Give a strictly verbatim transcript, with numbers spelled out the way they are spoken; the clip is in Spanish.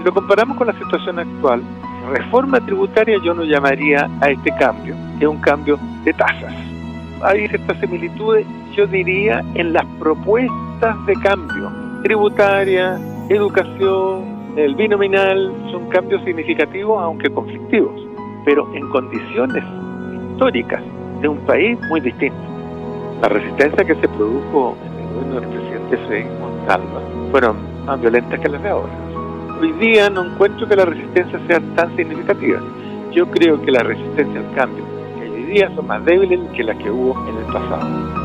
Si lo comparamos con la situación actual, reforma tributaria yo no llamaría a este cambio, es un cambio de tasas. Hay ciertas similitudes, yo diría, en las propuestas de cambio. Tributaria, educación, el binominal, son cambios significativos, aunque conflictivos, pero en condiciones históricas de un país muy distinto. La resistencia que se produjo en el gobierno del presidente Frei Montalva fueron más violentas que las de ahora. Hoy día no encuentro que la resistencia sea tan significativa. Yo creo que la resistencia al cambio que hoy día son más débiles que las que hubo en el pasado.